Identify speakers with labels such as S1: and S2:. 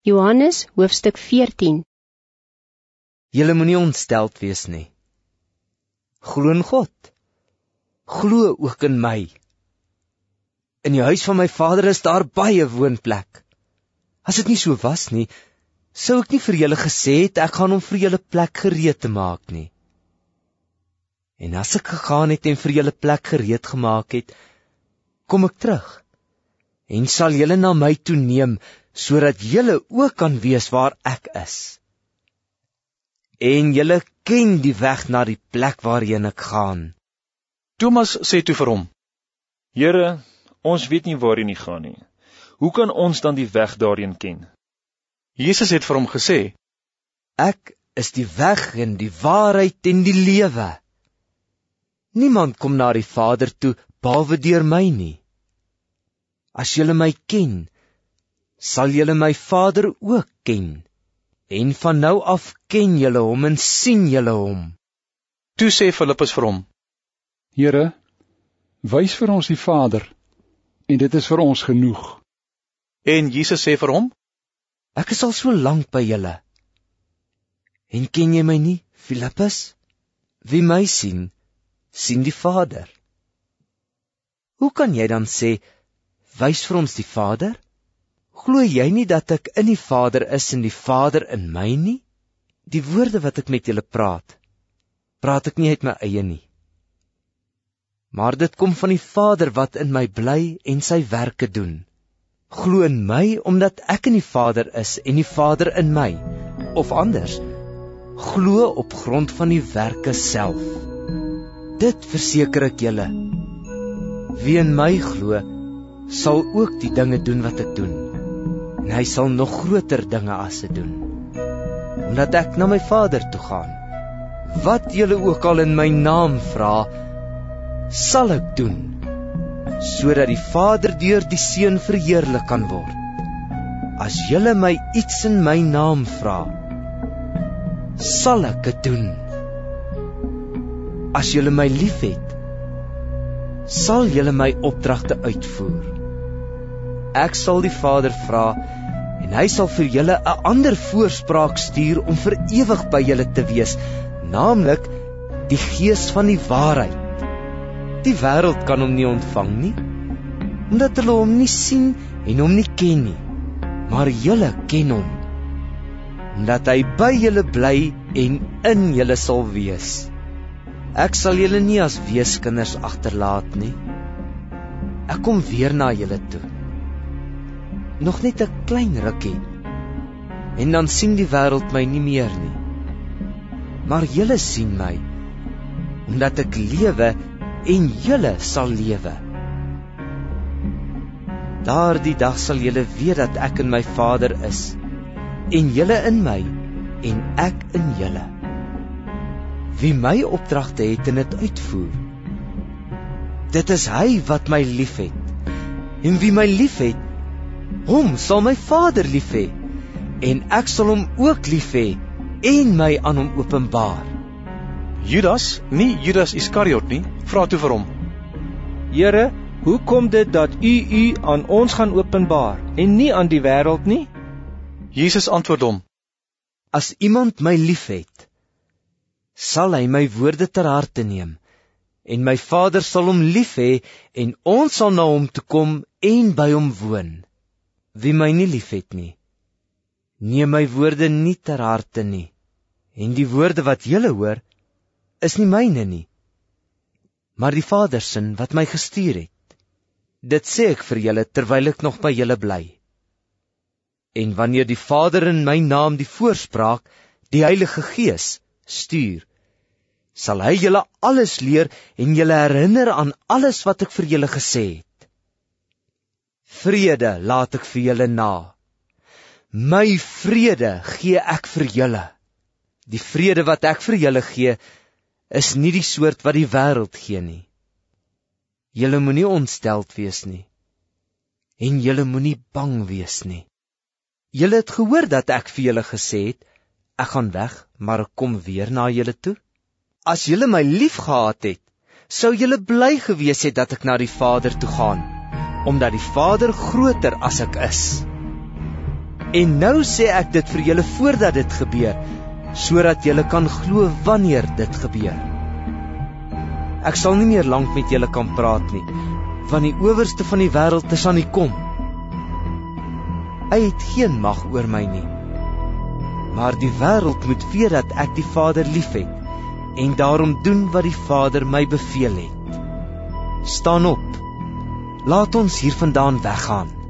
S1: Johannes hoofstuk 14.
S2: Julle moenie ontsteld wees nie. Glo in God. Glo ook in my. In die huis van my Vader is daar baie woonplek. As dit nie so was nie, sou ek nie vir julle gesê het, ek gaan om vir julle plek gereed te maak nie. En as ek gegaan het en vir julle plek gereed gemaak het, kom ek terug, en sal julle na my toe neem, sodat julle ook kan wees waar ek is. En julle ken die weg na die plek waarheen ek gaan.
S3: Thomas sê toe vir hom: Here, ons weet nie waarheen U gaan nie. Hoe kan ons dan die weg daarheen ken? Jesus het vir hom gesê:
S2: Ek is die weg en die waarheid en die lewe. Niemand kom na die Vader toe, behalwe deur my nie. As julle my ken, sal julle my Vader ook ken. En van nou af ken julle hom en sien julle hom.
S3: Toe sê Filippus vir hom:
S4: Here, wys vir ons die Vader, en dit is vir ons genoeg.
S3: En Jesus sê vir hom:
S2: Ek is al so lank by julle. En ken jy my nie, Filippus? Wie my sien, sien die Vader. Hoe kan jy dan sê, wys vir ons die Vader? Glo jy nie dat ek in die Vader is en die Vader in my nie? Die woorde wat ek met julle praat ek nie uit my eie nie. Maar dit kom van die Vader wat in my bly en sy werke doen. Glo in my omdat ek in die Vader is en die Vader in my. Of anders, glo op grond van die werke self. Dit verseker ek julle. Wie in my glo, sal ook die dinge doen wat ek doen. En hy sal nog groter dinge as dit doen, omdat ek na my Vader toe gaan. Wat julle ook al in my naam vra, sal ek doen, sodat die Vader deur die Seun verheerlik kan word. As julle my iets in my naam vra, sal ek dit doen. As julle my liefhet, sal julle my opdragte uitvoer. Ek sal die Vader vra, en hy sal vir julle 'n ander voorspraak stuur om vir ewig by julle te wees, naamlik die Gees van die waarheid. Die wêreld kan hom nie ontvang nie, omdat hulle hom nie sien en hom nie ken nie. Maar julle ken hom, omdat hy by julle bly en in julle sal wees. Ek sal julle nie as weeskinders agterlaat nie. Ek kom weer na julle toe. Nog net 'n klein rukkie, en dan sien die wêreld my nie meer nie. Maar julle sien my, omdat ek lewe en julle sal lewe. Daardie dag sal julle weet dat ek in my Vader is, en julle in my, en ek in julle. Wie my opdragte het en dit uitvoer, dit is hy wat my liefhet. En wie my liefhet, hom sal my Vader lief hê, en ek sal hom ook lief hê, en my aan hom openbaar.
S3: Judas, nie Judas Iskariot nie, vra toe vir hom:
S5: Here, hoe kom dit dat U aan ons gaan openbaar, en nie aan die wêreld nie?
S3: Jesus antwoord hom:
S2: As iemand my liefhet, sal hy my woorde ter harte neem, en my Vader sal hom lief hê, en ons sal na hom toe kom en by hom woon. Wie my nie liefhet nie, neem my woorde nie ter harte nie, en die woorde wat julle hoor, is nie myne nie, maar die Vader se wat my gestuur het. Dit sê ek vir julle terwyl ek nog by julle bly. En wanneer die Vader in my naam die voorspraak, die Heilige Gees, stuur, sal hy julle alles leer en julle herinner aan alles wat ek vir julle gesê het. Vrede laat ek vir julle na. My vrede gee ek vir julle. Die vrede wat ek vir julle gee, is nie die soort wat die wêreld gee nie. Julle moenie ontsteld wees nie, en julle moenie bang wees nie. Julle het gehoor dat ek vir julle gesê het, ek gaan weg, maar ek kom weer na julle toe. As julle my lief gehad het, sou julle bly gewees het dat ek na die Vader toe gaan, omdat die Vader groter as ek is. En nou sê ek dit vir julle voordat dit gebeur, sodat julle kan glo wanneer dit gebeur. Ek sal nie meer lank met julle kan praat nie, want die owerste van die wêreld is aan die kom. Hy het geen mag oor my nie, maar die wêreld moet weet dat ek die Vader liefhet, en daarom doen wat die Vader my beveel het. Staan op, laat ons hier vandaan weggaan.